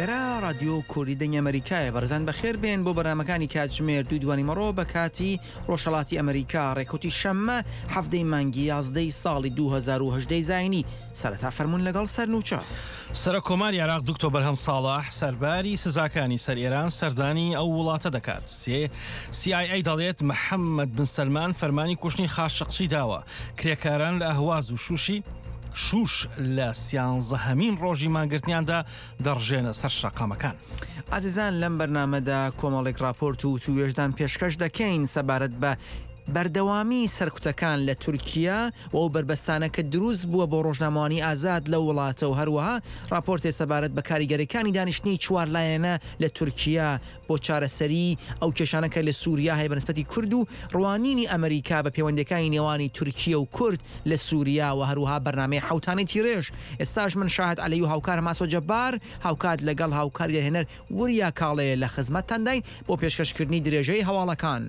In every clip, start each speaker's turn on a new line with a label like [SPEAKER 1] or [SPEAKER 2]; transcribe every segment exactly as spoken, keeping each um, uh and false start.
[SPEAKER 1] ئێرە رادیۆ کوردی دەنگی ئەمریکایە. بەڕێزان بەخێر بێن بۆ بەرنامەکانی کاتژمێر دوو دوانی مەڕۆ بە کاتی ڕۆژهەڵاتی ئەمریکا ڕێکوتی شەممە هەفتەی مانگی یازدەی ساڵی دوو هەزار و هەژدە زاینی. سەرەتا فەرموون لەگەڵ سەرنووچە.
[SPEAKER 2] سەرۆکۆماری عێراق دکتۆر بەرهەم ساڵح سەرباری سزاکانی سەر ئێران سەردانی ئەو وڵاتە دەکات. سێ سی آی ئەی دەڵێت محەممەد بن سەلمان فەرمانی کوشتنی خاشقچی داوە. کرێکاران لە ئەهواز و شوشی شوش لە سیانزەهەمین ڕۆژی مانگرتنیاندا دەڕژێنە سەر شەقامەکان.
[SPEAKER 1] عزیزان لەم بەرنامەدا کۆمەڵێک راپۆرت و توێژدان پێشکەش دەکەین سەبارەت بە بەردەوامی سەرکوتەکان لە تورکیا و ئەو بربەستانە کە دروست بووە بۆ ڕۆژنامەوانی ئازاد لە وڵاتە و هەروەها راپۆرتێ سەبارەت بە کاریگەریەکانی دانیشتنی چوار لایەنە لە تورکیا بۆ چارەسەری ئەو کێشانەکە لە سووریا هەیە بەنسبەتی کورد و ڕوانینی ئەمریکا بە پەیوەندەکانی نێوانی تورکیا و کورد لە سووریا و هەروەها بەرنامەی حوتانی تیرێژ. ئێستاش من شاهد عەلی و هاوکار ماسۆ جەبار هاوکات لەگەڵ هاوکاری هێنەر وریا کاڵەیە لە خزمەتتان داین بۆ پێشکەشکردنی درێژەی هەواڵەکان.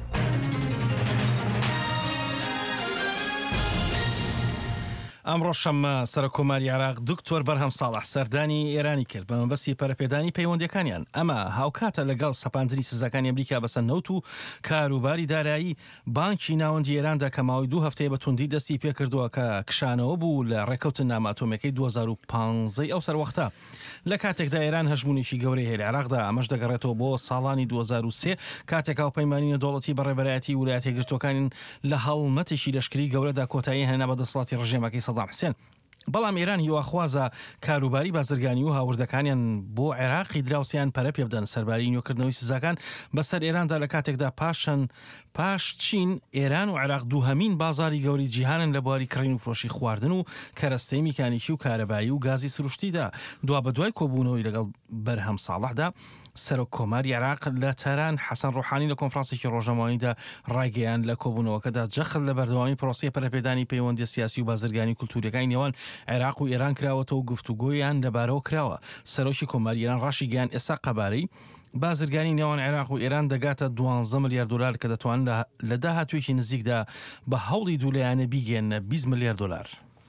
[SPEAKER 2] ئەمڕۆ شەممە سەرۆکۆماری عێراق دکتۆر بەرهەم ساڵح سەردانی ئێرانی کرد بە مەبەستی پەرەپێدانی پەیوەندیەکانیان. ئەمە هاوکاتە لەگەڵ سەپاندنی سزاکانی ئەمریکا بەسەر نەوت و کاروباری دارایی بانکی ناوەندی ئێراندا کە ماوەی دوو هەفتەیە بە توندی دەستی پێکردووە کە کشانەوە بوو لە ڕێکەوتن ناماتۆمیەکەی دوو هەزار و پانزە ئەو سەروەختە. لە کاتێکدا ئێران هەژمونێکی گەورەی هەیە لە عێراقدا ئەمەش دەگەڕێتەوە بۆ ساڵانی دوو هەزار و سێ کاتێک هاوپەیمانی نێودەوڵەتی بەڕێبەرایەتی ویلایەتە یەکگرتووەکان لە هەڵمەتێکی لەشکری گەورەدا کۆتایی هێنا بە دەسەڵاتی ڕژێمەکەی سەدام حوسێن. بەڵام ئێران هیواخوازە کاروباری بازرگانی و هاوردەکانیان بۆ عێراقی دراوسیان پەرە پێ بدەن سەرباری نوێکردنەوەی سزاکان بەسەر ئێراندا لە کاتێکدا پاشن پاش چین ئێران و عێراق دووهەمین بازاری گەوری جیهانن لە بواری کڕین و فرۆشی خواردن و کەرەستەی میکانیکی و کارەبایی و گازی سروشتیدا. دوا بە دوای کۆبوونەوەی لەگەڵ بەرهەم ساڵحدا سەرۆکۆماری عێراق لە تەران حەسەن ڕوحانی لە کۆنفرانسێکی ڕۆژنامەوەییدا ڕایگەیاند لە کۆبوونەوەکەدا جەخت لە بەردەوامی پرۆسەی پەرەپێدانی پەیوەندی سیاسی و بازرگانی کولتوریەکانی نێوان عێراق و ئێران کراوەتەوە و گفتوگۆیان لەبارەوە کراوە. سەرۆکی کۆماری ئێران ڕاشی گیان ئێستا قەبارەی بازرگانی نێوان عێراق و ئێران دەگاتە دوانزە ملیار دلار کە دەتوانن لە داهاتوێکی نزیکدا بە هەوڵی دوولایانە بیگەێنە بیست ملیار دلار.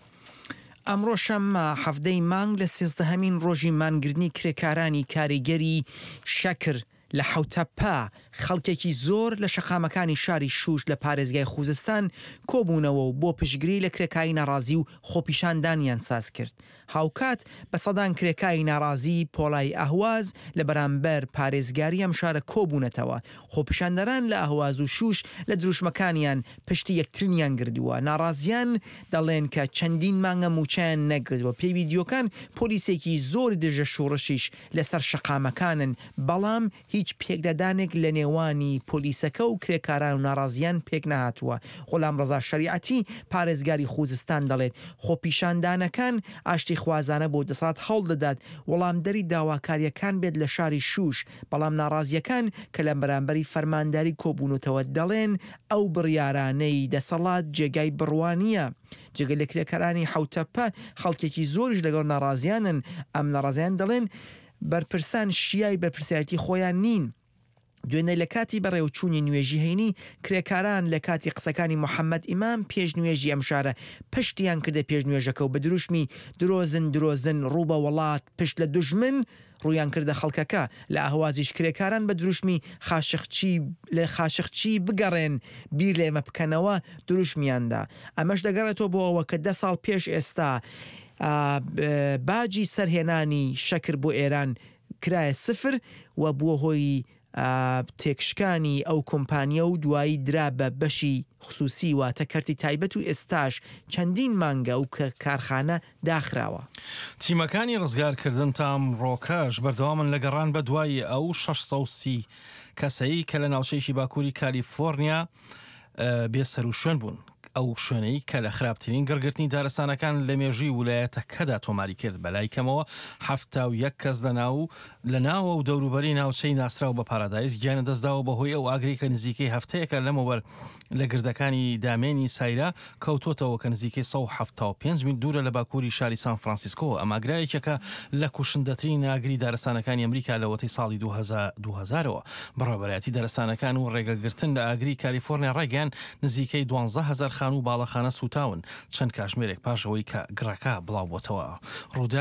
[SPEAKER 1] ئەمڕۆ شەممە هەفتەی مانگ لە سێزدەهەمین ڕۆژی مانگرتنی کرێکارانی کاریگەری شەکر لە حوتەپا خەڵکێکی زۆر لە شەقامەکانی شاری شوش لە پارێزگای خوزستان کۆبوونەوە و بۆ پشگری لە کرێکایی ناڕازی و خۆپیشاندانیان ساز کرد. هاوکات بە سەدان کرێکایی ناڕازی پۆلای ئەهواز لە بەرامبەر پارێزگاری ئەم شارە کۆبوونەتەوە. خۆپیشاندەران لە ئەهواز و شوش لە دروشمەکانیان پشتی یەکترینیان گردووە. ناڕازیان دەڵێن کە چەندین مانگە موچیان نەگردووە. پێی ڤیدیۆکان پۆلیسێکی زۆر دژە شوڕشیش لەسەر شەقامەکانن، بەڵام هیچ پێکدەدانێک لە نێوانی پۆلیسەکە و کرێکاران و ناڕازیان پێک نەهاتووە. غولام ڕەزا شەریعەتی پارێزگاری خوزستان دەڵێت خۆپیشاندانەکان ئاشتی خوازانە بۆ دەسەڵات هەوڵ دەدات وەڵامدەری داواکاریەکان بێت لە شاری شوش، بەڵام ناڕازیەکان کە لە بەرامبەری فەرمانداری کۆبوونەتەوە دەڵێن ئەو بڕیارانەی دەسەڵات جێگای بڕوانیە. جگە لە کرێکارانی حوتەپە خەڵکێکی زۆریش لەگەڵ ناڕازیانن. ئەم ناڕازیان دەڵێن بەرپرسان شیای بەرپرسیارەتی خۆیان نین. دوێنێ لە کاتی بەڕێوچوونی نوێژی هەینی کرێکاران لە کاتی قسەکانی محەممەد ئیمام پێش نوێژی ئەم شارە پشتیان کردە پێش نوێژەکە و بە دروشمی درۆزن درۆزن ڕووبە وڵات پشت لە دوژمن ڕویان کردە خەڵکەکە. لە ئاهوازیش کرێکاران بە دروشمی خاشقچی لە خاشقچی بگەڕێن بیر لێمە بکەنەوە دروشمیاندا. ئەمەش دەگەڕێتەوە بۆ ئەوە کە دە ساڵ پێش ئێستا باجی سەرهێنانی شەکر بۆ ئێران کرایە سفر و بووە هۆی تێکشکانی ئەو کۆمپانیە و دوایی درا بە بەشی خصوصی واتە کەرتی تایبەت و ئێستاش چەندین مانگە و کارخانە داخراوە.
[SPEAKER 2] تیمەکانی ڕزگارکردن تام ڕۆکەش بەردەوامن لە گەڕان بە دوای ئەو شەش سەد و سی کەسەی کە لە ناوچەیەکی باکووری کالیفۆرنیا بێسەر و شوێن بوون. ئەو شوێنەی کە لە خراپترین گەڕگرتنی دارستانەکان لە مێژووی ویلایەتەکەدا تۆماری کرد. بەلای کەمەوە هەفتە و یەک کەس لەناو لە ناوە و دەوروبەری ناوچەی ناسرااو بە پارادایز گیانە دەستداوە بەهۆی ئەو ئاگری کە نزیکەی هەفتەیەکە لەمەوەەر لە گردەکانی دامێنی سایرا کەوتۆتەوە کە نزیکەی سەد و هەفتە و پێنج میل دوورە لە باکووری شاری سان فرانسیسکۆ. ئەماگرایەکێکە لە کوشندەترین ئاگری دارستانەکانی ئەمریکا لە وەتەی ساڵی دوو هەزارەوە. بەڕێوەبەرەتی دارستانەکان و ڕێگەگرتن لە ئاگری کالیفۆرنیا ڕێگەیان نزیکەی دوانزە هەزار خان و باڵەخانە سوتاون چەند کاتژمێرێک پاشەوەی کە گڕەکە بڵاو بۆتەوە.